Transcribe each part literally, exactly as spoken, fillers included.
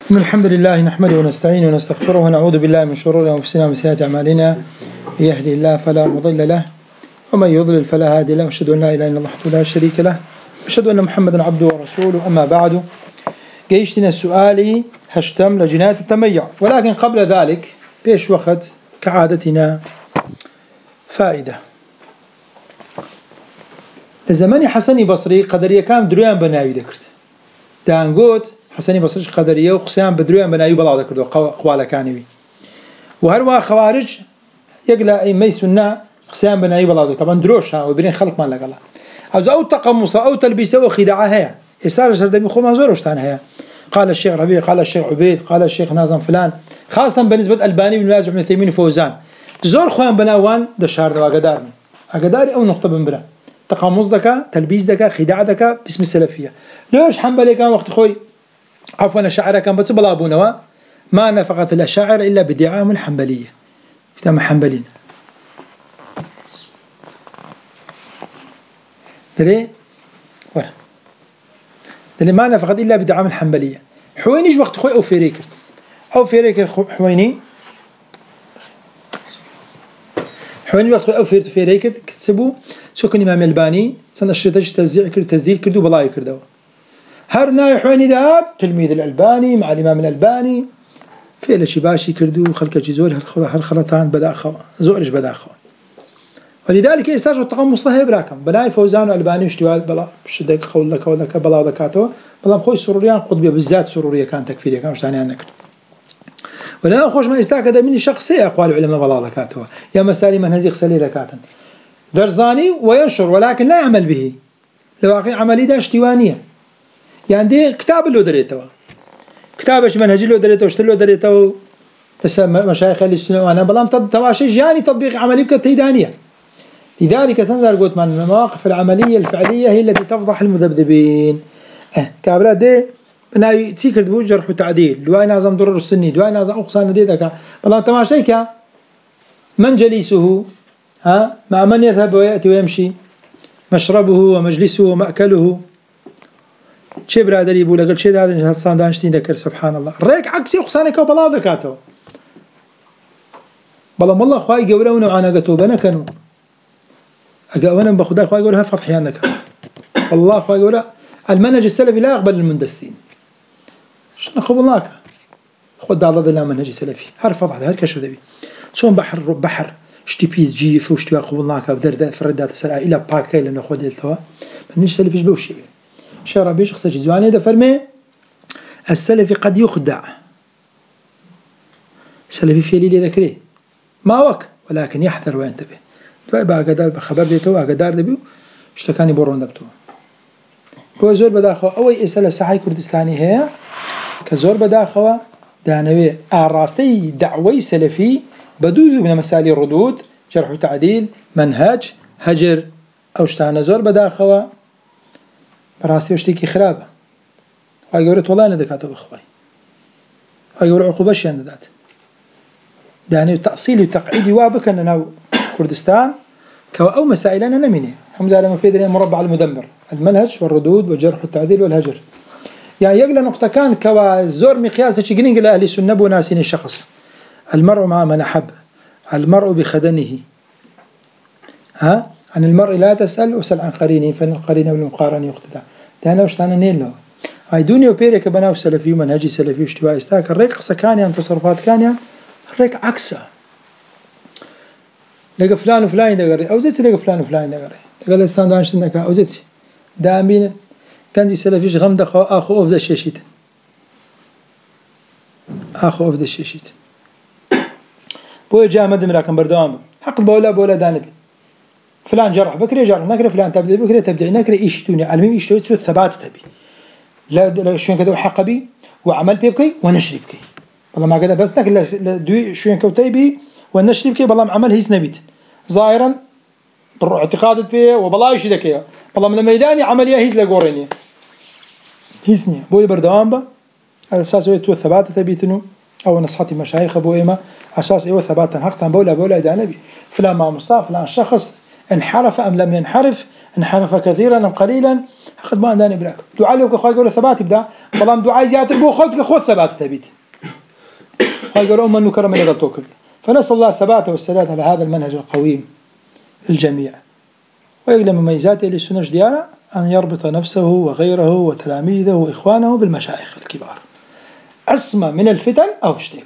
إن الحمد لله نحمده ونستعينه ونستغفره ونعوذ بالله من شرور أنفسنا ومن سيئات أعمالنا. يهدي الله فلا مضل له ومن يضلل فلا هادي له، وأشهد أن لا إله إلا الله وحده لا شريك له، وأشهد أن محمدا عبده ورسوله. أما بعد، جيشتنا السؤال هشتم لجنات التميع، ولكن قبل ذلك بيش وقت كعادتنا فائدة. لزماني حسني بصري قدرية كام درويان بناوي ذكرت دانقوت حسني بصري قدرية وقسيان بدرويان بناوي بلا ذكرت قوالا كانوي، وهروا خوارج يقلا أي ميسونا قسيان بناوي بلا ذكرت طبعا دروش ها وبرين خلق ما لقى الله عاوز أو تقمص أو تلبيس أو خداعها يسار شرد بيخو ما زوروش تانها. قال الشيخ ربيع، قال الشيخ عبيد، قال الشيخ ناظم فلان، خاصة بالنسبة الباني بن باز وابن عثيمين وفوزان زور خوان بناوان دشار دوا قدار أقداري أو نقطة بنبرة تقمص دكا تلبيس دكا خداع دكا باسم السلفية. ليش حنبلي كان وقت خوي عفوا الشاعر كان بس بلا أبونا ما نفقت الأشاعر إلا بدعام الحنبلية كتاب حنبلين دري ورا دري ما نفقت إلا بدعام الحنبلية. حوينيش وقت خوي أو فيريكر أو فيريكر حويني حويني وقت خوي أو فيرت فيريكر كتسبوا سكن إمام الباني سنة الشتاش تزيع كر تزيل كردو بلاي كردوا هر ناي حويني دات تلميذ الألباني مع الإمام الألباني في شي باشي كردو خلك جزور هر خلطان بداخو زورش بداخو. ولذلك يستاجوا التقمص صحيح براكم بناي فوزان والألباني واشتوال بلا شدك قول لك ولا بلا ذكاته بلا خوي سروريان قطبية بالذات سرورية كان تكفيرية كان ثاني عندك. ولا خوش ما يستاكد مني شخصية أقوال العلماء بلا ذكاته يا مسالي من هذه خسالي ذكاتا درزاني وينشر ولكن لا يعمل به لواقع عملي ده اشتوانية. يعني دي كتاب اللي دريته كتابش منهج اللي دريته واشتلو دريته بس مشايخ السنة وأنا بلام تواشي يعني تطبيق عملي بكتيدانية. لذلك تنزل قلت من المواقف العملية الفعلية هي التي تفضح المذبذبين. اه كابرا دي بناي تسيكر دبو جرح وتعديل دواي نازم ضرر السني دواي نازم أقصان دي ذكا بلام تماشيك من جليسه ها مع من يذهب ويأتي ويمشي مشربه ومجلسه ومأكله شيء برادري يقول لك شيء هذا هالصان دانشتين ذكر سبحان الله ريك عكسي وخصانك وبلا ذكاته بلا والله خواي قولونا وعنا قتوبنا كانوا أجاونا بخدا خواي يقولها فتح يانك والله خواي يقول المنهج السلفي لا يقبل المندسين شنو قبلناك خد على ضد المنهج السلفي هر فضح هر كشف ذبي سون بحر بحر اشتي بيس جي فوشتي قبلناك بدر فردات السرعة إلى باكي لأنه خد التوا منهج السلفي بوشي شرع بيش خصة جزواني ده فرمي السلفي قد يخدع السلفي في ليلة ذكري ما وك ولكن يحذر وينتبه دواء بقى قدار بخبر ديتو قدار دبيو اشتكاني بورون دبتو هو زور بداخوا أوي إسألة صحي كردستاني هي كزور بداخوا دانوي أراستي دعوي سلفي بدود من مسالي الردود جرح وتعديل منهج هجر أو اشتانا زور بداخوا براستي وشتيكي خرابة هاي قولت والله أنا ذكاته بخواي هاي قول عقوبة عند ذات يعني تأصيلي وتقعيدي وابك أننا كردستان كو أو مسائلنا نميني حمزة لما بيدري مربع المدمر المنهج والردود والجرح والتعديل والهجر يعني يقل نقطة كان كوا زور مقياس شي قلين أهل السنة وناسين الشخص المرء مع من أحب المرء بخدنه ها عن المرء لا تسأل وسل عن قرينه فإن القرين والمقارن يقتدى ده أنا وشتانا نيل له هاي دنيا وبيرك بناو سلفي ومنهجي سلفي واشتواء استاك الريك قصة كان يعني تصرفات كان يعني الريك عكسه لقى فلان وفلان دقري أو زيت لقى فلان وفلان دقري لقى الاستان دانش إنك أو زيت دامين كان دي سلفيش غمد أخو أخو أفضل الشيشيت أخو أفضل الشيشيت بوي جاء مدم لكن بردوام حق بولا بولا دانبي فلان جرح بكري جرح نكري فلان تبدأ بكري تبدأ نكري إيش توني علمي إيش توي تسوي الثبات تبي لا لا شوين كده حق بي وعمل بيبكي ونشرب كي والله ما كده بس نكلا دوي شوين كوتي بي ونشرب كي بالله عمل هيس نبيت ظاهرا اعتقادت فيه وبلا يشي ذكيه والله من الميداني عملية هيس لقوريني هيسني بوي بردوام با على أساس هو تو الثبات تبيتنو أو نصحتي مشايخ أبو إيما أساس إيوه ثبات حقا بولا بولا دانبي فلان ما مصطفى فلان شخص انحرف أم لم ينحرف انحرف كثيرا أم قليلا أخذ ما عندنا براك دعاء له كخوي يقول ثبات يبدأ والله دعاء زيادة بو خود كخود ثبات ثبيت خوي يقول أم إنه كرم يقدر توكل فنسأل الله الثبات والسداد على هذا المنهج القويم للجميع ويقل مميزاته للسنة ديانا أن يربط نفسه وغيره وتلاميذه وإخوانه بالمشايخ الكبار عصمة من الفتن أو اشتباك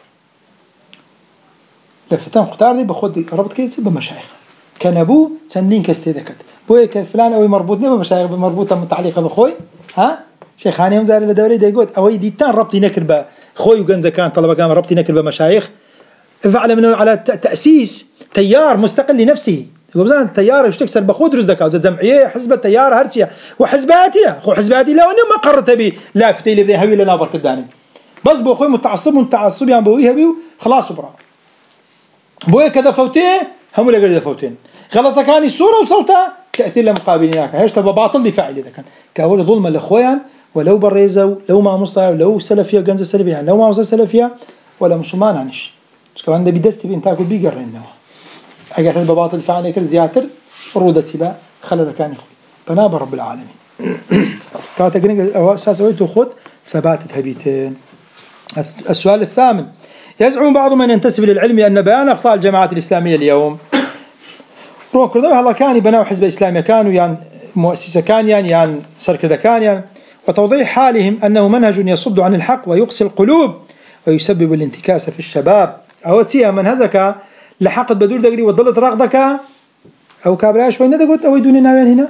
الفتن اختار دي بخود ربط كيف بمشايخ كان أبوه سندين كاستيذكت بوي كفلان أو مربوطني بمشايخ مربوطة متعلقة بخوي ها شيخاني هم زاري لدوري دا يقول أو يديتان ربطي نكر بخوي وقنزة كان طلبة كان ربطي نكر بمشايخ فعل منه على تأسيس تيار مستقل لنفسه يقول زين التيار يشتكسر بخود رز دكاو جمعية حزب التيار هرتيا وحزباتية خو حزباتي لا وانا ما قررت بي لافتي اللي بدي هوي لنا برك الداني بس بو اخوي متعصب متعصب يعني بويه بيو خلاص برا بويه كذا فوتين هم ولا قال فوتين غلطه كان الصوره وصوتها تاثير لمقابلينك هيش تبقى باطل دفاعي اذا كان كاول ظلم لاخويا ولو بريزه لو ما مصطفى لو سلفيه جنزه سلفيه يعني لو ما وصل سلفيه ولا مسلمان عنش بس كمان ده بدست بين تاكل بيقرن أجر الباطل فعل كل زياتر رودة سبا خلل كان يخوي بناب رب العالمين كانت أجرين أساس ويتو خد ثبات تهبيتين. السؤال الثامن يزعم بعض من ينتسب للعلم أن بيان أخطاء الجماعات الإسلامية اليوم روح كذا الله كان بناء حزب إسلامي كانوا يعني مؤسسة كان يعني يعني سركذا كان يعني وتوضيح حالهم أنه منهج يصد عن الحق ويقسي القلوب ويسبب الانتكاس في الشباب أو تسيها منهزك لحقت بدور دقري وضلت رغدك أو كابلا شوي ندى قلت أو يدوني ناوين هنا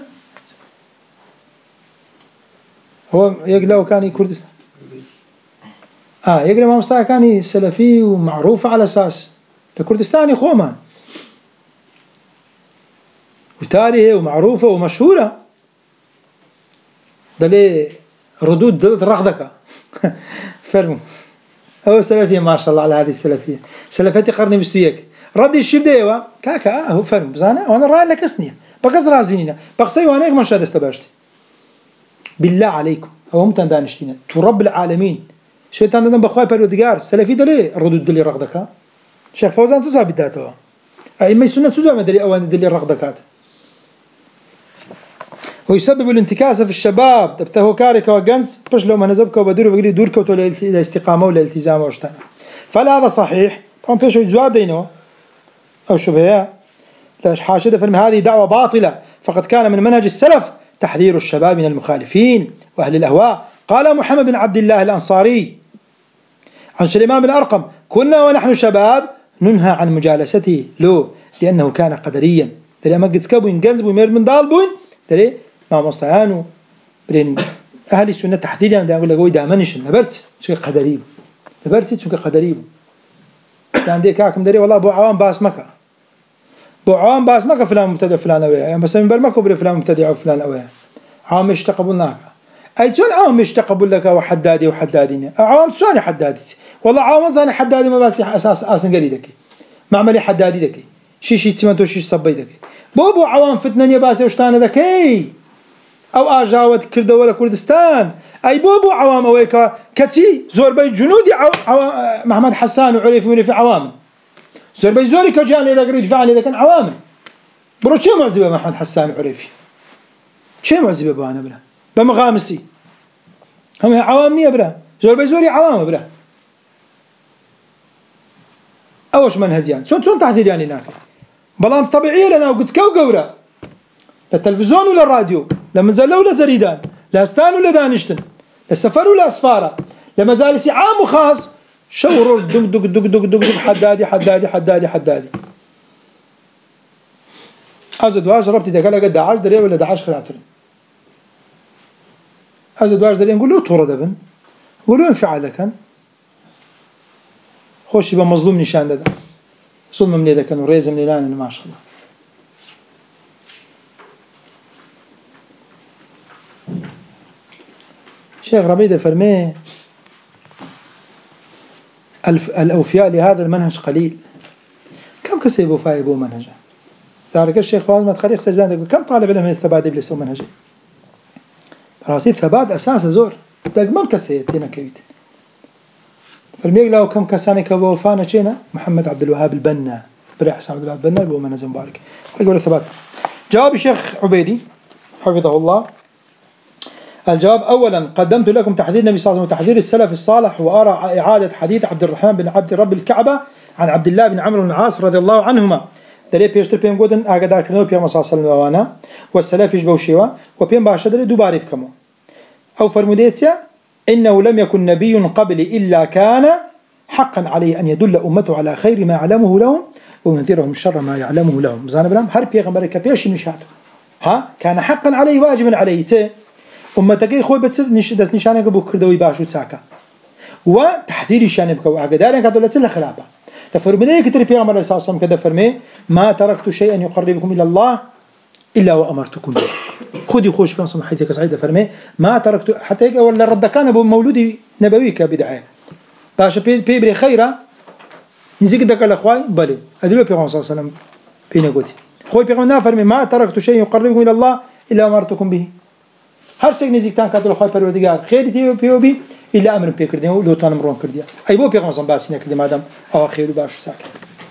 هو يقلو كان كردستان آه يقلو ما مستوى كان سلفي ومعروف على أساس الكردستاني خوما وتاريخه ومعروفة ومشهورة دلي ردود ضلت رغدك فرموا هو سلفية ما شاء الله على هذه السلفية سلفتي قرني مستويك ردي الشيب ديوا كاكا هو فرم بزانا وانا راي لك اسنيه بقص رازينينا بقصي وانا ما شاد استباشتي بالله عليكم هو متى دانشتينا ترب العالمين شو تاندن بخواي بالودقار سلفي دلي الردود دلي رغدك شيخ فوزان تزوا بداته اي ما سنه تزوا مدري اوان دلي رغدكات ويسبب الانتكاس في الشباب تبته كارك وجنس بش لو ما نزبك وبدور بقري دورك ولا الاستقامه ولا الالتزام واشتنا فلا هذا صحيح طبعا بيش جواب دينه أو شبهة لا حاشد فهم هذه دعوة باطلة فقد كان من منهج السلف تحذير الشباب من المخالفين وأهل الأهواء. قال محمد بن عبد الله الأنصاري عن سليمان بن أرقم كنا ونحن شباب ننهى عن مجالسته له لأنه كان قدريا دلي أما قد سكبوا ينجنزبوا يمير من دالبون دلي ما مصطعانوا بلين أهل السنة تحذيرا يعني أقول لك وي دامنش نبرت تسوي قدريب نبرت تسوي قدريب يعني دي كاكم دري والله بو عوام باس مكة بو عوام باس مكة فلان مبتدع فلان أويا يعني بس من بالمكة بري فلان مبتدع وفلان أويا عوام مش تقبلناك أي شون عوام مش تقبل لك وحدادي وحدادين عوام سوني حدادي والله عوام زاني حدادي ما بس أساس أسن قريدك معملي حدادي دكي شي شي تسمنتو شي صبي دكي بو بو عوام فتنة يباسي وشتانة دكي أو آجاوت كردة ولا كردستان أي بوبو عوام أويكا كتي زور بي جنودي عو... عو... محمد حسان وعريف وني في عوام زور بي زوري كجان إذا قريد فعل إذا كان عوام برو شو معزبة محمد حسان وعريفي شو معزبة بانا بلا بمغامسي هم عوام نية بلا زور بي زوري عوام بلا أوش منهزيان سون سون تحذير يعني ناك بلام طبيعية لنا وقد كو قورا لا التلفزيون ولا الراديو لا مزلة ولا زريدان لا استان ولا دانشتن لا سفر ولا أسفارة لا مجالس عام وخاص شوروا دق دق دق دق دق دق حدادي حدادي حدادي حدادي أزد واج ربطي ذاك لا قد داعش دري ولا داعش خلاترين أزد واج دري نقول له تورا دبن نقول له انفعال كان خوش يبقى مظلوم نشان ده ظلم من ذاك كانوا ريزم ليلان ما شاء الله شيخ ربيدة فرميه الأوفياء لهذا المنهج قليل كم كسب وفاء يبو منهجه ذلك الشيخ فاز ما تخليق سجدان كم طالب علم يستبعد إبليس ومنهجه راسي ثبات أساس زور دقمان كسيت هنا كيت فرميه لو كم كساني كبو وفانا شينا محمد عبد الوهاب البنا بريح حسام عبد الوهاب البنا يبو منهج مبارك يقول ثبات. جواب الشيخ عبيدي حفظه الله الجواب: أولا قدمت لكم تحذير النبي صلى الله عليه وسلم وتحذير السلف الصالح، وأرى إعادة حديث عبد الرحمن بن عبد رب الكعبة عن عبد الله بن عمرو بن العاص رضي الله عنهما. دري بيشتر بيم قدن أقدر كنوا بيم صلى الله عليه وسلم وانا والسلف يجبوا شيوا وبيم باشدر دوباري بكمو أو فرموديتيا إنه لم يكن نبي قبلي إلا كان حقا عليه أن يدل أمته على خير ما يعلمه لهم وينذرهم شر ما يعلمه لهم. زان برام هر بيغمبر كبيش نشاته ها كان حقا عليه واجبا عليه تي أمتك خوي بتصير نش دس نشانك بكردوي باشو تساكا وتحذير شان بكو أقدار إنك هذول تلا خلابة. تفرمي كتير بيغمبر صلى الله عليه وسلم كذا فرمي: ما تركت شيئا يقربكم إلى الله إلا وأمرتكم به. خذي خوش بنصم حيث كسعيد فرمي: ما تركت حتى ولا رد كان أبو مولودي نبوي كبدعة باش بي بيبري خيرة نزيك دك الأخوي بلي أدلو بيغمبر صلى الله عليه وسلم بيني قوتي خوي بيغمبر فرمي: ما تركت شيء يقربكم إلى الله إلا أمرتكم به. هر شيء نزيك تان كاتلو خوي پروردگار خير تي بيو بي إلا أمر بيكردين ولو تان مرون كرديا أي بو بيغمبر صلى باسينا كردي مادام أو خير باش ساكن.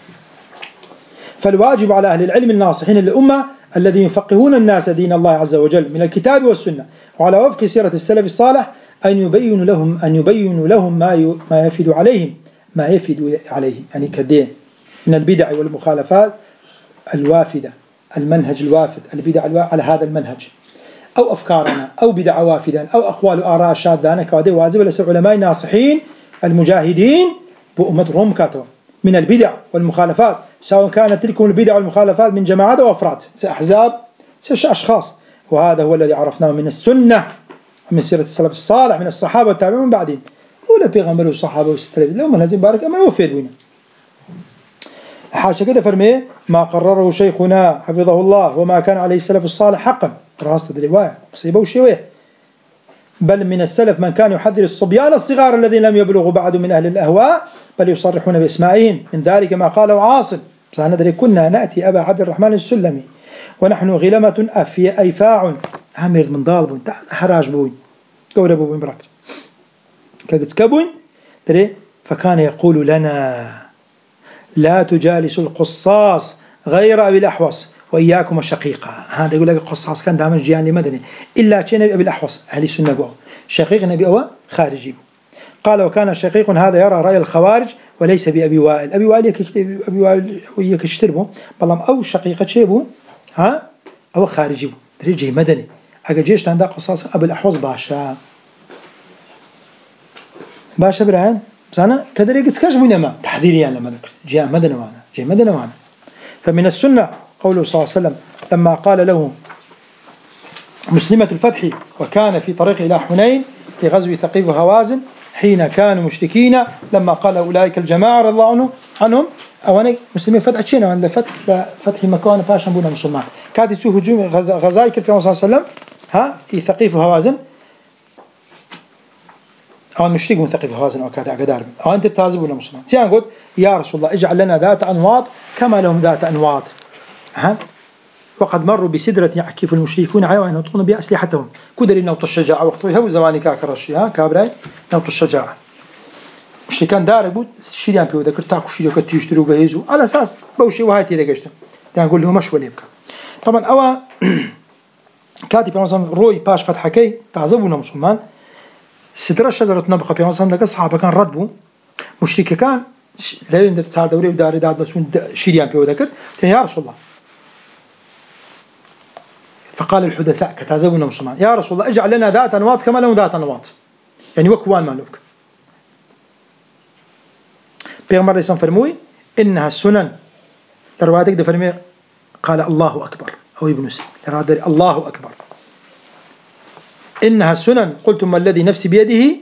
فالواجب على أهل العلم الناصحين للأمة الذين يفقهون الناس دين الله عز وجل من الكتاب والسنة وعلى وفق سيرة السلف الصالح أن يبين لهم أن يبين لهم ما ما يفيد عليهم ما يفيد عليهم يعني كدين من البدع والمخالفات الوافدة المنهج الوافد البدع على هذا المنهج أو أفكارنا أو بدع وافدا أو أقوال آراء شاذة كوادي واجب لسه علماء ناصحين المجاهدين بأمتهم كاتوا من البدع والمخالفات سواء كانت تلكم البدع والمخالفات من جماعات أو أفراد أحزاب أشخاص. وهذا هو الذي عرفناه من السنة من سيرة السلف الصالح من الصحابة والتابعين من بعدهم ولا بيغمبر الصحابة والسلف لو من هذين بارك أما يوفر بينا حاشا كده فرمي: ما قرره شيخنا حفظه الله وما كان عليه السلف الصالح حقا راسة الرواية قصيبة وشوية بل من السلف من كان يحذر الصبيان الصغار الذين لم يبلغوا بعد من أهل الأهواء بل يصرحون بإسمائهم. من ذلك ما قاله عاصم: سندري كنا نأتي أبا عبد الرحمن السلمي ونحن غلمة أفي أيفاع عامر من ضالبون حراج بوين قول أبو بن براك كابوين دري فكان يقول لنا: لا تجالس القصاص غير أبي الأحوص وإياكم الشقيقة. هذا يقول لك القصاص كان دائما جيان لمدني إلا شيء نبي أبي الأحوص أهل السنة بو شقيق نبي أو خارجي بو. قال: وكان الشقيق هذا يرى رأي الخوارج وليس بأبي وائل. أبي وائل أبي وائل يكشتربه بلام أو شقيقة شيء بو ها أو خارجي بو دريجي مدني أجيش عند قصاص أبي الأحوص باشا باشا برهان بس أنا كذا ريقس كاش بينما تحذيري يعني لما ذكر جاء مدني معنا جاء مدني معنا. فمن السنة قوله صلى الله عليه وسلم لما قال له مسلمة الفتح وكان في طريق إلى حنين لغزو ثقيف وهوازن حين كانوا مشركين لما قال أولئك الجماعة رضي الله عنهم عنهم أواني مسلمين فتح تشينا عند فتح فتح مكان فاشن بونا مسلمان كانت تسوي هجوم غزاي كريم صلى الله عليه وسلم ها في ثقيف وهوازن أو مشرك من ثقيف وهوازن أو كذا قدار أو أنت تازب ولا مسلمان سيان قلت يا رسول الله اجعل لنا ذات أنواط كما لهم ذات أنواط ها وقد مروا بسدرة يعكف المشركون عليها وأن يطون بها أسلحتهم كدر نوط الشجاعة وقتها هو زماني كاكرشي ها كابراي نوط الشجاعة مشركان دار بود شيريان بيو ذكر تاكو شيريو كتيشتروا بهيزو على أساس بوشي وهايتي ذا قشته ده نقول له مش وليبك طبعا أوا كاتب مثلا روي باش فتحكي تعذبونا مسلمان سدرة شجرة نبقى في مثلا لك أصحابه كان ردبو مشرك كان لا يندر تصار دوري وداري داد نسون شيريان بيو ذكر يا رسول الله فقال الحدثاء كتعذبونا مسلمان يا رسول الله اجعل لنا ذات أنواط كما لهم ذات أنواط يعني وكوان مالوك بيغمر ريسان فرموي إنها السنن لرواتك ده فرمي قال الله أكبر أو ابن سي لرواتك الله أكبر إنها السنن قلتم ما الذي نفسي بيده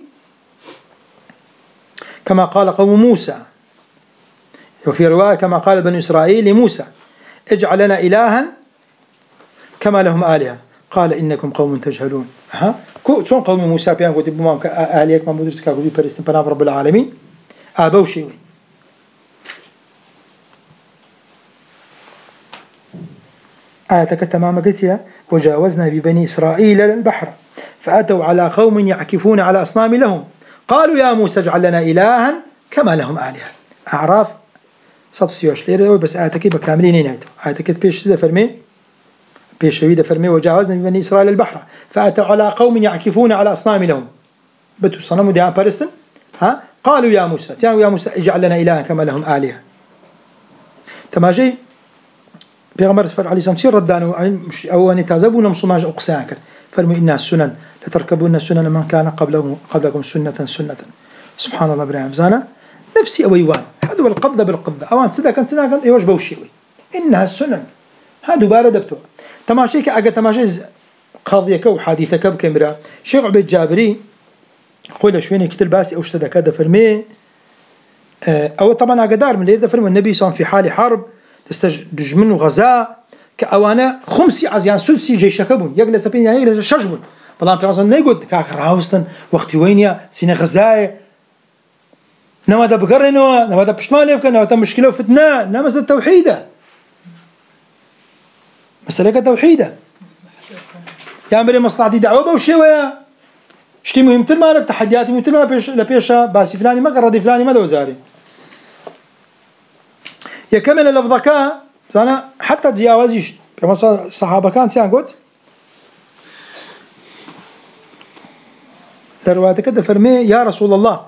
كما قال قوم موسى وفي رواية كما قال بني إسرائيل لموسى اجعل لنا إلها كما لهم آلهة قال إنكم قوم تجهلون ها كون قوم موسى بيان قلت بمام آلهك ما مدرسك أقول بيرستن بنام رب العالمين آبو شيوي آياتك تمام قتها وجاوزنا ببني إسرائيل البحر فأتوا على قوم يعكفون على أصنام لهم قالوا يا موسى اجعل لنا إلها كما لهم آلهة أعراف صف سيوش ليرة بس آياتك بكاملين نهايته آياتك بيش سيدة فرمي بيشوي فرمي وجاوزنا بني إسرائيل البحر فأتوا على قوم يعكفون على أصنام لهم بتو صنموا ديان بارستن ها قالوا يا موسى يا موسى اجعل لنا إلها كما لهم آلهة تماجي بيغمر فر عليه سمسير ردانو أو أن تازبون مصماج أقساك فرموا إنها السنن لتركبون السنن من كان قبلهم قبلكم سنة سنة سبحان الله برام زانا نفسي أويوان هذا القبضة بالقبضة أوان سدا كان سدا كان يوجبوا الشيء إنها السنن هذا باردبتو تماشيك أجا تماشي قاضيك وحديثك بكاميرا شيخ عبيد جابري قول شويني كتير باسي أو اشتدى كذا فرمي أو طبعا أقدار من اللي فرمي النبي صلى الله عليه وسلم في حال حرب تستج منه غزاء كأوانا خمسي عزيان سدسي جيش كبون يجلس بين يجلس شجبون طبعا في مثلا نيجود كاك راوستن وقت وينيا سين غزاء نما ده بقرنوا نما ده بشمال يمكن نما ده مشكلة وفتنة نما مثل التوحيدة مسألة توحيدة يعمل مصلحة دعوة بوشيوة شتي مهم تل ما تحدياتي مهم تل ما بيش لبيشة باسي فلاني ما قرر فلاني ما دوزاري يكمل اللفظك زانا حتى تجاوزيش مثلا الصحابة كان سيان قلت لروايتك ده فرمي يا رسول الله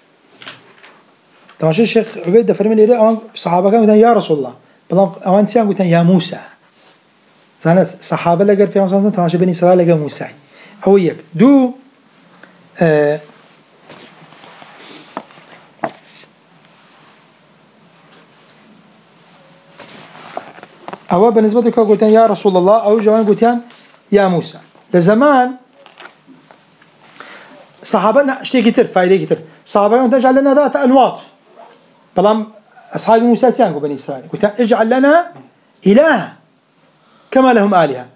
تماشي الشيخ عبيد ده فرمي لي أوان الصحابة كانوا يا رسول الله بلام أوان سيان قلت يا موسى زانا الصحابة لقى في مثلا تماشي بني إسرائيل لقى موسى هويك دو آه أو بالنسبة لك قلت يا رسول الله أو جوان قلت يا موسى لزمان صحابنا اشتي كتير فايدة كتير صحابنا تجعل لنا ذات أنواط بلام أصحاب موسى سيانقوا بني إسرائيل قلت اجعل لنا إله كما لهم آلهة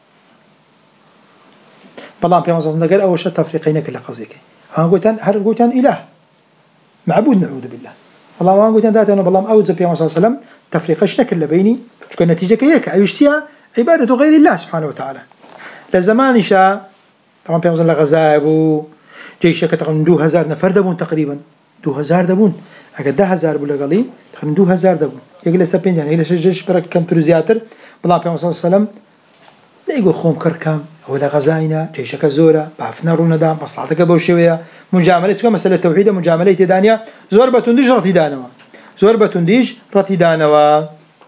بلام في مصر قال أول شيء تفريقين كل قصيك أنا قلت هل قلت إله معبود نعوذ بالله والله ما قلت ذات أنا بلام أوجز في مصر صلى الله عليه وسلم تفريقش كل بيني تكون نتيجة كيك أيشتيها عبادة غير الله سبحانه وتعالى للزمان شاء طبعا في مصر غزائب جيش كتقن دو هزار نفر دبون تقريبا دو هزار دبون أكيد ده هزار بولا قلي تقن دو هزار دبون يقول سبين يعني يقول الجيش برك كم ترزياتر بلام في مصر صلى الله عليه وسلم لا يقول خوم كركم ولا غزاينا جيش كزورة بعفنا رونا دام مصلحتك بوشوية مجاملة كم مسألة توحيد مجاملة دانية زوربة تنديج رتي دانوا زوربة تنديج رتي دانوا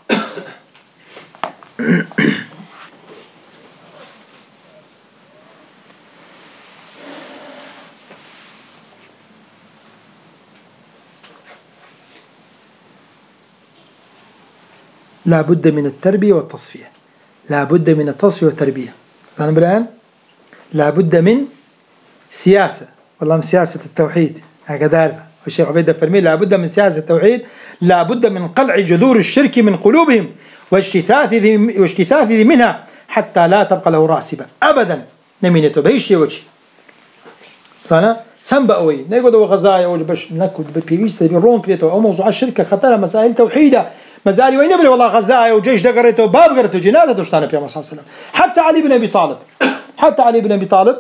لا بد من التربية والتصفية لا بد من التصفية والتربية أنا بالآن لا بد من سياسة والله من سياسة التوحيد هكذا الشيخ عبيد فرمي لا بد من سياسة التوحيد لا بد من قلع جذور الشرك من قلوبهم واجتثاثهم واجتثاثهم منها حتى لا تبقى له راسبة أبدا نمينته بهيش وجه فأنا سنبأوي نقول غزايا وجبش نكود بالبيويس تبيرون كريتو أو موضوع الشركة خطرها مسائل توحيدة مزالي وين بلي والله غزايا وجيش دقرته باب قرته جنازة دوشتانه في مصر الله حتى علي بن أبي طالب حتى علي بن أبي طالب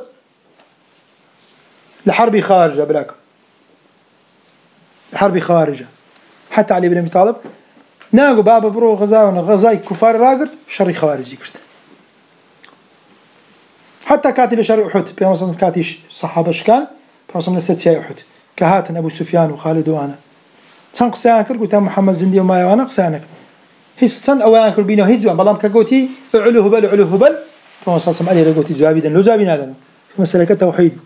لحرب خارجة بلاك حرب خارجة حتى علي بن أبي طالب ناقو بابا برو غزايا غزاي كفار راقر شر خوارجي كرت حتى كاتي لشر أحد في مصر كاتي صحابة شكان في مصر نسيت سيا أحد كهاتن أبو سفيان وخالد وأنا سان قسانكر قلت محمد زندي وما وانا قسانك هي سن اوانكر بينه هي زوان بلام كقوتي علو هبل علو هبل فما صاصم علي رقوتي زوابيدا لو زابين هذا مسألة التوحيد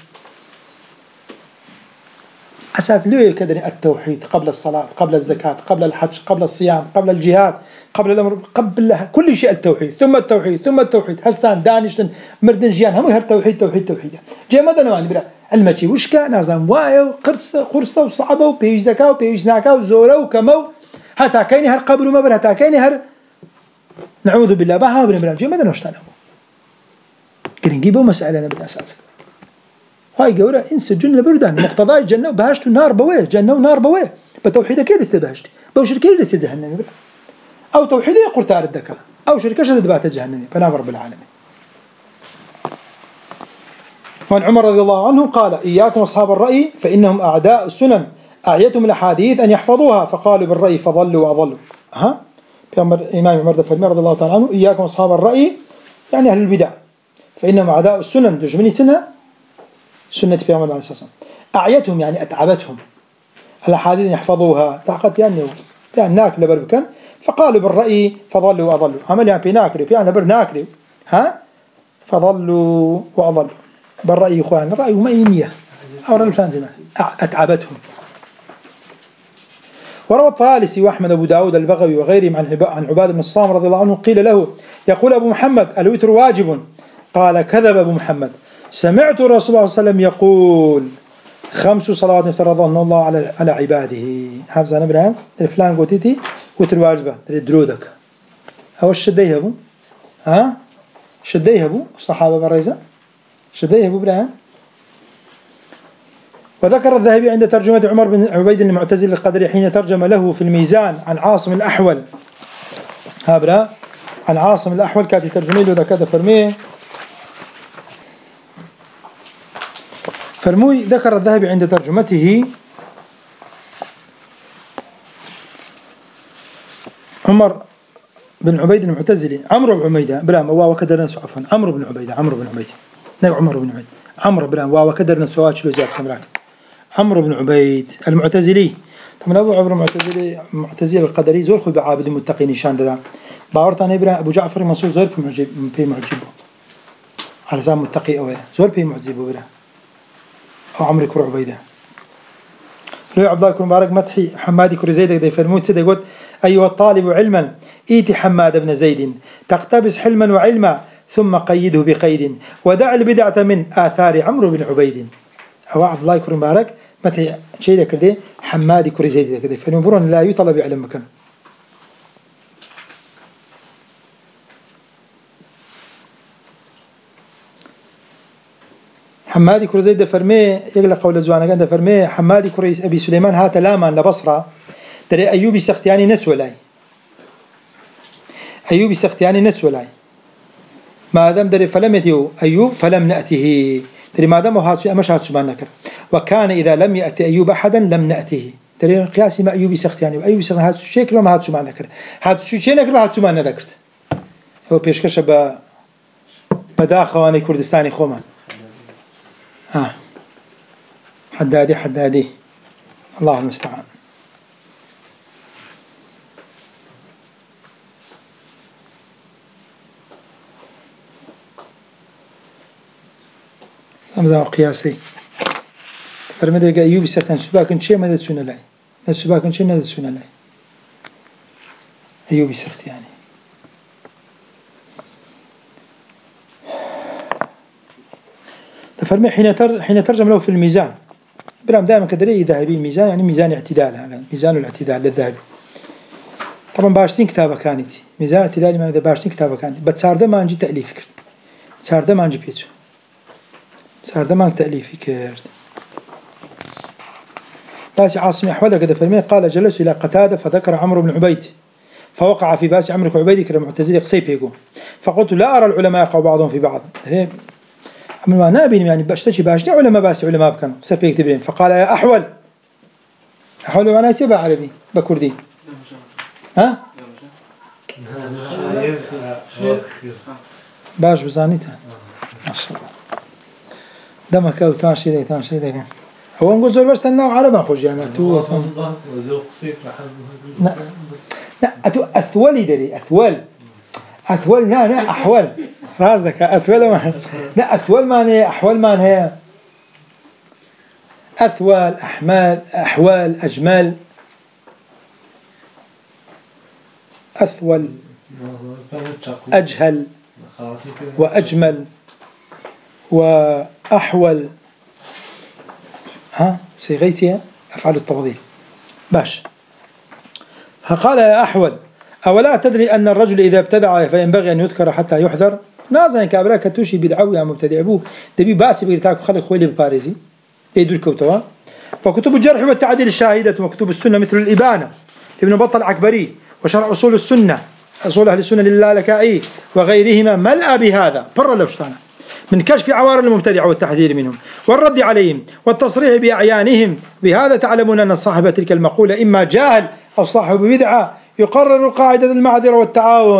أساس ليه كذا التوحيد قبل الصلاة قبل الزكاة قبل الحج قبل الصيام قبل الجهاد قبل الأمر قبل كل شيء التوحيد ثم التوحيد ثم التوحيد هستان دانشتن مردن جيان هم هالتوحيد توحيد توحيد جاء ماذا نوان بلا المشي وشكا نازم وايو قرصة قرصة وصعبة وبيج ذكاء وبيج ناكا وزورة وكمو هتا كيني هر قبل وما بل هتا كيني هر نعوذ بالله بها وبن بلا جاء ماذا نوشتانه كرين جيبوا مسألة بالأساس هاي جورا إنس الجنة بردان مقتضاء الجنة بهشت النار بويه جنة ونار بويه بتوحيدك كده استبهشت بوشركي اللي استجهنمي بلا أو توحيده قرتار الدكاء أو شركة شدد بات الجهنمي فنام رب العالمين. وعن عمر رضي الله عنه قال إياكم أصحاب الرأي فإنهم أعداء السنن أعيتهم الأحاديث أن يحفظوها فقالوا بالرأي فضلوا وأضلوا. ها بيامر إمام عمر دفرمي رضي الله تعالى عنه إياكم أصحاب الرأي يعني أهل البدع، فإنهم أعداء السنن دجمني سنة سنة في عمر عليه الصلاة والسلام. أعيتهم يعني أتعبتهم الأحاديث يحفظوها طاقت يعني يعني ناكل بربكن، فقالوا بالرأي فضلوا وأضلوا، عمل يعني بناكل يعني برناكل ها فضلوا وأضلوا بالرأي إخوان الرأي ما ينيه أو الفلان زمان أتعبتهم. وروى الطيالسي وأحمد أبو داود البغوي وغيرهم عن عن عبادة بن الصامت رضي الله عنه قيل له يقول أبو محمد الوتر واجب، قال كذب أبو محمد، سمعت الرسول صلى الله عليه وسلم يقول خمس صلوات افترضهن الله على على عباده. حافظ أنا إبراهيم الفلان قوتيتي وتر واجبة درودك أو الشديه أبو ها شديه أبو الصحابة بريزة شديه أبو إبراهيم. وذكر الذهبي عند ترجمة عمر بن عبيد المعتزلي القدري حين ترجم له في الميزان عن عاصم الأحول هابرا عن عاصم الأحول كاتي ترجمي له ذكذا فرميه فرموي. ذكر الذهبي عند ترجمته عمر بن عبيد المعتزلي عمرو بن عبيدة برام واو كدرنا عفوا عمرو بن عبيدة عمرو بن عبيدة نعم عمر بن عبيد عمرو برام واو كدرنا سواتش لو زيادة كمراك عمرو بن عبيد المعتزلي. طبعا أبو عمرو المعتزلي معتزلي القدري زور خو بعابد المتقين نشان ذا باورتان إبراهيم أبو جعفر منصور زور في معجب في معجبه على زمان متقي أوي زور في معجبه برا أو عمرو كر عبيدة. لو عبد الله كن مبارك مدحي حمادي كر زيد ذي فرموت سيد يقول أيها الطالب علما إيتي حماد بن زيد تقتبس حلما وعلما ثم قيده بقيد ودع البدعة من آثار عمرو بن عبيد. أو عبد الله كن مبارك مدحي شيء ذا كذي حمادي كر زيد كذي فنبرون لا يطلب يعلم مكان. حمادي كر زيد فرمي يقلق قول زوانا قال فرمي حمادي كر أبي سليمان هات لاما لبصرة دري أيوبي سختياني نسوى لاي أيوبي سختياني نسوى لاي ما دام دري فلم يأتيه أيوب فلم نأته دري ما دام هات أمش هات سبحان نكر وكان إذا لم يأتي أيوب أحدا لم نأته دري قياسي ما أيوبي سختياني وأيوبي سختياني هات شيء ما هات سبحان نكر هات شيء نكر هات سبحان نذكرت هو بيشكش ب بداخواني كردستاني خوما ها حدادي حدادي الله المستعان. أمزان قياسي فرمدرك أيوبي سكتان سباكن شيء ما تسونا لاي نسباكن شيء ما تسونا لاي أيوبي سخت يعني. فرمي حين تر حين ترجم له في الميزان برام دائما كدري ذهبي ميزان يعني ميزان اعتدال هذا ميزان الاعتدال للذهبي. طبعا باشتين كتابة كانت ميزان اعتدال ما إذا باشتين كتابة كانت بتصار ده ما نجي تأليف كرت صار ده ما نجي بيتشو صار ده ما تأليف كرت. باسي عاصم أحوال كذا فرمي قال جلس إلى قتادة فذكر عمرو بن عبيد فوقع في باسي عمرو بن عبيد كلام معتزلي قصيب يقول فقلت لا أرى العلماء يقع بعضهم في بعض أما ما نابين يعني باشتكي باشتكي علماء باسي علماء بكن قصيب يكتبين فقال يا أحول أحول معنا سبع عربي بكردي ها باش بزانيتها ما شاء الله دمك أو تان شيء ده تان شيء ده هو نقول زول باش تناو عربا خوش يعني تو لا لا أتو أثولي دري أثول أثول لا لا أحول رازك أثول ما لا أثول ما هي أحول ما هي أثول أحمال أحوال أجمال أثول أجهل وأجمل وأحول ها صيغتها أفعال التفضيل باش. فقال يا أحول أولا تدري أن الرجل إذا ابتدع فينبغي أن يذكر حتى يحذر نازن كابلا كتوشي بدعوي يا مبتدع أبوه دبي باسي بيرتاك خلي خويلي بباريزي بيدور كوتوا. وكتب الجرح والتعديل الشاهدة وكتب السنة مثل الإبانة ابن بطل عكبري وشرع أصول السنة أصول أهل السنة للالكائي وغيرهما ملأ بهذا بر لوشتانا من كشف عوار المبتدع والتحذير منهم والرد عليهم والتصريح بأعيانهم. بهذا تعلمون أن صاحب تلك المقولة إما جاهل أو صاحب بدعة يقرر قاعدة المعذرة والتعاون.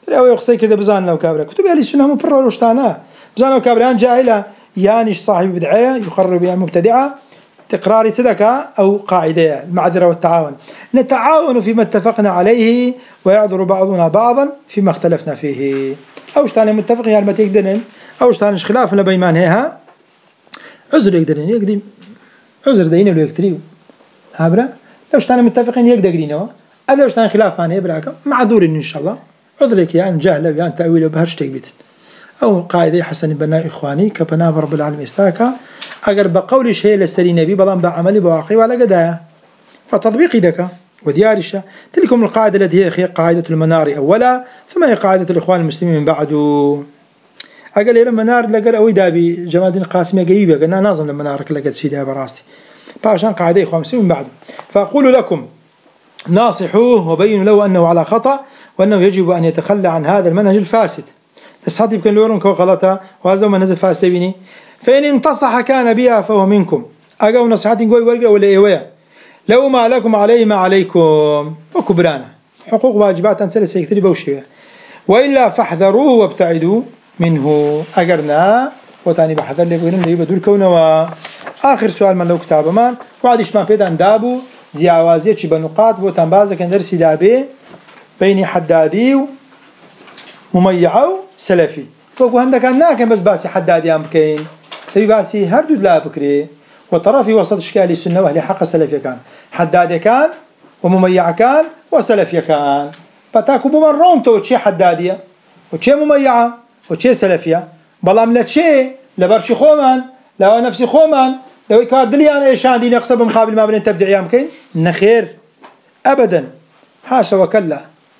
أو يقصي كذا بزان لو كابرا كتب أهل السنة مبرر وشتانا بزان لو كابرا جاهلة يانش صاحب بدعية يقرر بها مبتدعة تقرار صدقة أو قاعدة المعذرة والتعاون نتعاون فيما اتفقنا عليه ويعذر بعضنا بعضا فيما اختلفنا فيه أو شتان متفق يعني ما تقدرن أو شتان خلاف بيمان هيها عذر يقدرن يقدم عذر دينه لو يكتريو هابرا لو شتان متفقين يقدرينه ألا شتان خلاف عن إبراكم معذور إن شاء الله عذرك يعني جهله يعني تأويله بهرش تكبيت أو قاعدة حسن بناء إخواني كبناء رب العالمين استاكا أجر بقول شيء للسري نبي بلان بعملي بواقي ولا قدايا وتطبيق ذكا وديارشة تلكم القاعدة التي هي قاعدة المنار أولا ثم هي قاعدة الإخوان المسلمين من بعد أقل إلى المنار لقل أوي دابي جمال الدين القاسمي قريبة قلنا ناظم المنار لقل شيء دابا راستي فعشان قاعدة إخوان المسلمين من بعد فأقول لكم ناصحوه وبينوا له أنه على خطأ وأنه يجب أن يتخلى عن هذا المنهج الفاسد الصحيح يمكن لورن كو غلطة وهذا منهج الفاسد تبيني فإن انتصح كان بها فهو منكم أجاو نصيحتي نقول ورقة ولا إيوه لو ما لكم عليه ما عليكم وكبرانا حقوق واجبات أنسل سيكتري بوشية وإلا فاحذروه وابتعدوا منه أجرنا وتاني بحذر اللي بقولن اللي بدور كونه آخر سؤال من لو كتابه مان وعديش ما فيدان دابو زياوازية شي بنقاط بوتان بازا كان درسي دابي بيني حدادي ومميعو سلفي وقو هندك أنا كان بس باسي حدادي أم كين تبي باسي هردود لا بكري وطرفي وسط إشكالي السنة وأهل حق سلفي كان حدادي كان ومميع كان وسلفي كان فتاكو بمرون تو تشي حدادية وتشي مميعة وتشي سلفية بلام لا تشي لبرشي خومان لو نفسي خومان لو يكاد لي أنا إيش عندي نقصب مقابل ما بين تبدع أيام كين نخير أبدا حاشا وكلا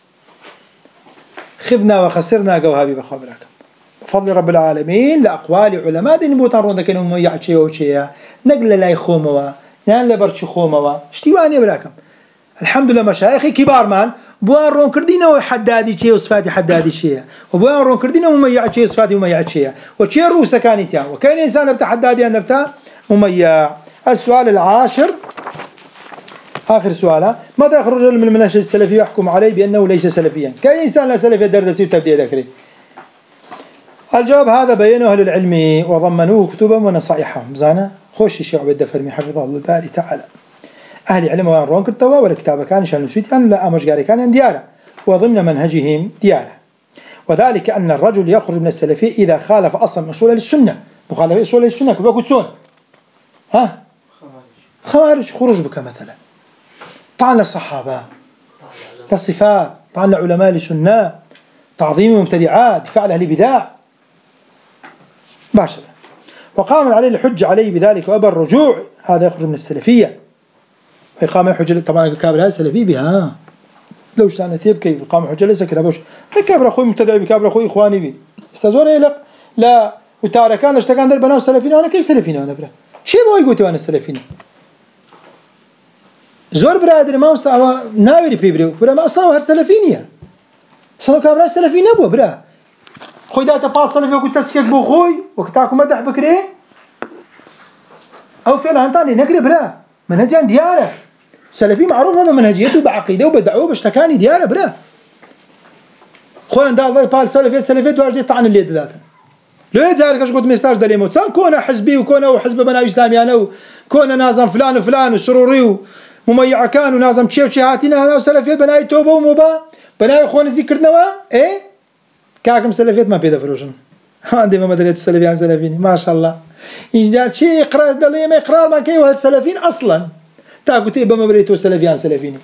خبنا وخسرنا جوهابي بخبرك بفضل رب العالمين لأقوال علماء دين بوتان روندا كانوا مميع شيء وشيء نقل لا يخوموا يعني لبرش خوموا اشتواني براكم الحمد لله مشايخي كبار مان بوان رون كردينا وحدادي شيء وصفاتي حدادي شيء وبوان رون كردينا مميع شيء وصفاتي مميع شيء وشيء روسا كانت يعني وكان إنسان نبتا حدادي أن نبتا مميع. السؤال العاشر آخر سؤال متى يخرج من المنهج السلفي يحكم عليه بأنه ليس سلفيا كأي إنسان لا سلفي دردسي وتبديع ذكري الجواب هذا بينه أهل العلم وضمنوه كتبا ونصائحهم زانا خوش الشيخ عبد الدفرمي حفظه الله الباري تعالى أهل العلم وان رون كتبا ولا كتابة كان شان نسويت كان لا أمش قاري كان ديارة وضمن منهجهم ديارة وذلك أن الرجل يخرج من السلفية إذا خالف أصلا أصول السنة مخالفة أصول السنة كبا كتسون ها خوارج خروج بك مثلا طعن الصحابة كالصفات طعن علماء السنة تعظيم المبتدعات دفاع أهل البدع باشا وقام عليه الحج عليه بذلك وأبى الرجوع هذا يخرج من السلفية وإقامة الحجة طبعا الكابر هذا سلفي بها لو شتان ثيب كيف إقامة الحجة ليس كلا بوش بكابر أخوي مبتدع بكابر أخوي إخواني بي استزور يلق لا وتاركان اشتكان در بناو سلفينا وأنا كي سلفينا أنا برا شيء ما يقولي وأنا سلفينا زور برادر ما مستوى ناوي بيبريو برا ما أصلا هر سلفينية أصلا كابر سلفينا بوا برا خوي داتا باص سلفي وقلت تسكت بو خوي وقتاكم مدح بكري أو فعلا هنطاني نقري برا منهجيان ديارة سلفي معروفة بمنهجيته بعقيدة وبدعوه باشتكاني ديارة برا خوي عند الله بال سلفي سلفي دوار طعن اللي ذاته لو يتزارك اش قلت ميستاج دليمو سان كونه حزبي وكونه وحزب بناوي اسلامي انا وكونه نازم فلان وفلان وسروري ومميع كان ونازم تشي وشي هاتينا هذا سلفيات بناوي توبه وموبا بناوي خونا ذكرنا ايه كاكم سلفيات ما بيدا فروشن عندي ما مدريت السلفيان سلفيني ما شاء الله إن جاء شيء إقرار دليل إقرار ما كيوه السلفين أصلا تاكو تيبا ما بريتو السلفيان سلفيني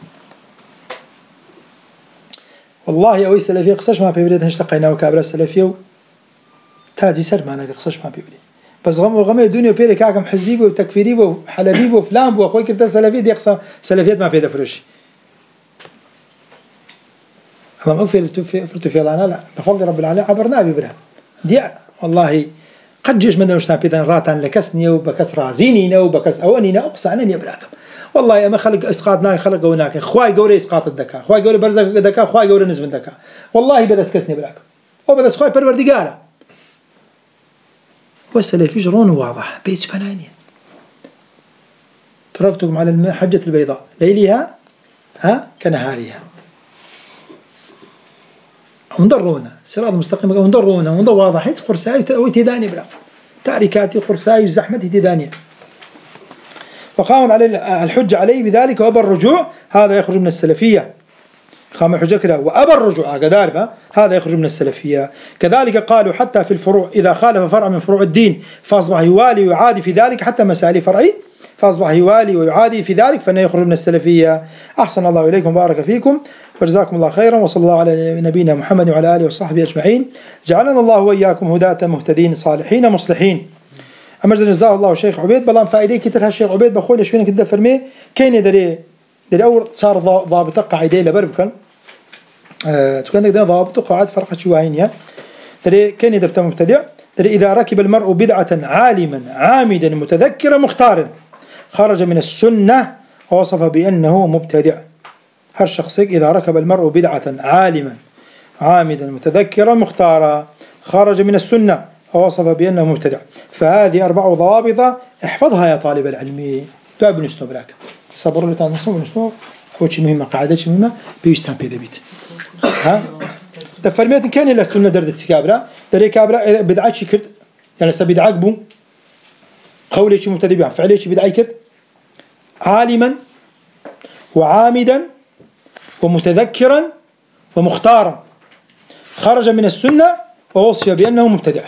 والله أوي سلفي قصش ما بيبريد هنشتقينا وكابرا السلفية تاجي سر معنا قصش ما بيبريد بس غم وغم الدنيا بيري كاكم حزبي وتكفيري وحلبي وفلان وأخوي كرتا سلفي دي قصة سلفيات ما بيدا فرش الله ما في فرتو في الله لا بفضل رب العالمين عبرنا ببرها ديار والله قد جيش من وشنا بيدان راتان لكسني وبكس رازينينا وبكس أوانينا أقصانا لي براكم والله أما خلق إسقاطنا خلق وناك خواي قولي إسقاط الذكاء خواي قولي برزق الذكاء خواي قولي نسب الذكاء والله بدس كسني براكم وبدس خواي بروردقارة والسلفي جرون واضح بيت بنانية تركتكم على المحجة البيضاء ليلها ها كنهارها وندرونا صراط مستقيم وندرونا وندر واضح هيت خرساي وتداني بلا تاركاتي خرساي وزحمة تدانية وقامت عليه الحجة عليه بذلك وأبى الرجوع هذا يخرج من السلفية قام الحجة كذا وأبى الرجوع كذلك هذا يخرج من السلفية. كذلك قالوا حتى في الفروع إذا خالف فرع من فروع الدين فأصبح يوالي ويعادي في ذلك حتى مسائل فرعي فأصبح يوالي ويعادي في ذلك فإنه يخرج من السلفية. أحسن الله إليكم بارك فيكم وجزاكم الله خيرا وصلى الله على نبينا محمد وعلى آله وصحبه أجمعين. جعلنا الله وإياكم هداة مهتدين صالحين مصلحين. أما جزاه الله الشيخ عبيد بلان فائدة كتير هالشيخ عبيد بخوله شوية كده فرمي كين دري دري أول صار ضابط قاعدة لبربكن أه تكون عندنا ضابط قاعد فرقة شوية دري كين يدبت مبتدع دري إذا ركب المرء بدعة عالما عامدا متذكرا مختارا خرج من السنة ووصف بأنه مبتدع. هالشخص إذا ركب المرء بدعة عالما عامدا متذكرا مختارا خرج من السنة ووصف بأنه مبتدع. فهذه أربع ضوابط احفظها يا طالب العلم. دعا بنسنو براك صبر اللي تنسو بنسنو وش مهمة قاعدة مهمة بيستان بيدا بيت ها تفرميت كان إلا السنة دردت سكابرا دري كابرا بدعة شكرت يعني سبيد عقبو قولي شي مبتدع بها فعلي شي بدعة كرت عالما وعامدا ومتذكرا ومختارا خرج من السنة ووصف بأنه مبتدع.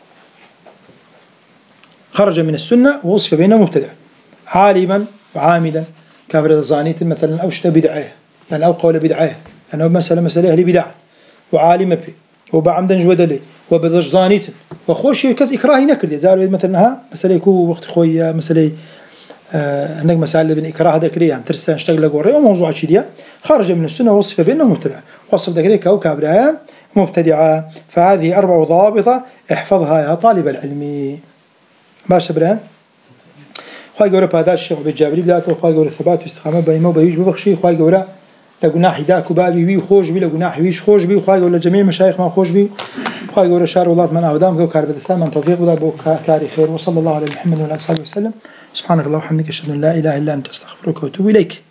خرج من السنة ووصف بأنه مبتدع عالما وعامدا كابرة الزانيت مثلا أو شتا بدعة يعني أو قول بدعة يعني أو مسألة مسألة أهلي بدعة وعالم به وبعمدا جود لي وبدج زانيت وخوش كز إكراهي نكرد زاروا مثلا ها مسألة يكو وقت خويا مسألة آه عندك مسألة بين إكراه ذكري يعني ترسل اشتغل قوري وموضوع شديد خرج من السنة ووصف بأنه مبتدع وصف ذكري كأو كابرة مبتدعة. فهذه أربع ضوابط احفظها يا طالب العلم. باش ابراهيم خواهي قولة بهذا الشيخ بالجابري بداته وخواهي قولة الثبات واستقامة بايمو بايج ببخشي خواهي قولة لقناح داك وبابي بي وخوش بي لقناح ويش خوش بي وخواهي قولة جميع مشايخ ما خوش بي خواهي قولة شار والله من أودامك وكار بدستان من توفيق ودا بو كاري خير وصلى الله على محمد وعلى آله وصحبه وسلم. سبحانك اللهم وبحمدك أشهد أن لا إله إلا أنت أستغفرك وأتوب إليك.